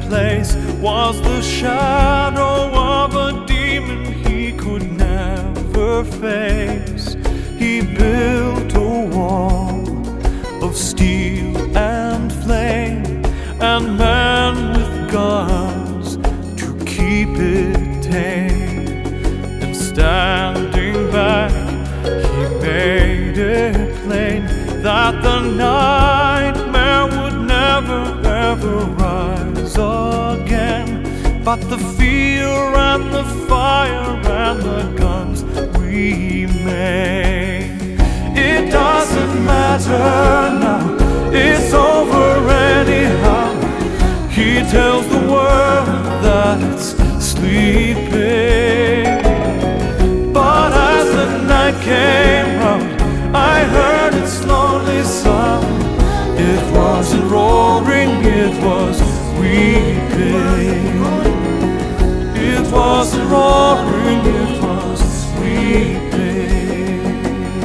place was the shadow of a demon he could never face. He built a wall of steel and flame, and men with guns to keep it tame. And standing back, he made it plain that the nightmare would never ever rise again. But the fear and the fire and the guns remain. It doesn't matter now, it's over anyhow. He tells the world that it's sleeping. But as the night came round, I heard its lonely sound. It wasn't roaring, it was weeping. It wasn't roaring, it was weeping.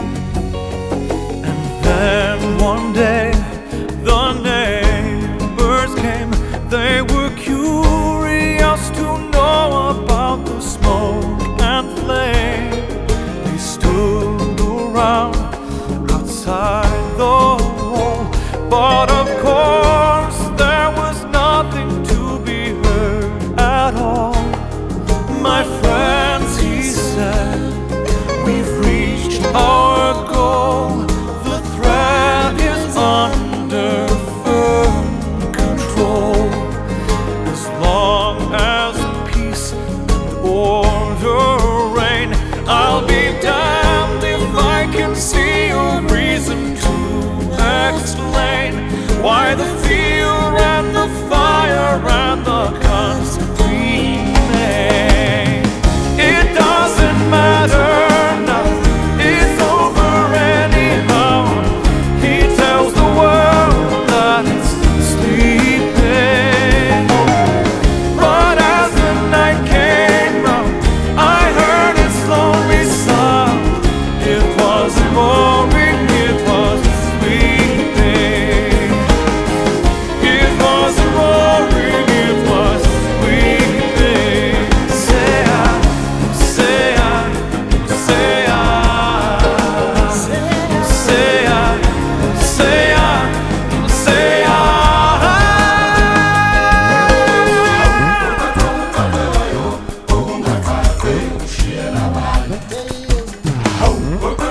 And then one day the neighbors came. They were curious to know about the smoke and flame. They stood around outside the wall, but of course there was nothing to be heard at all. My friends, he said, we've reached our goal. The threat is under firm control. As long as peace and order reign, I'll be damned if I can see a reason to explain why the fear and the fire and the guns remain. It doesn't matter now, it's over anyhow. He tells the world that it's sleeping. But as the night came round, I heard its lonely sound. It wasn't roaring, it was weeping. It wasn't roaring, it was weeping. Say I, say I, say I, say I, say I, say I.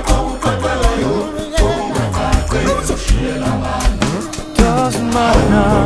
Doesn't matter now.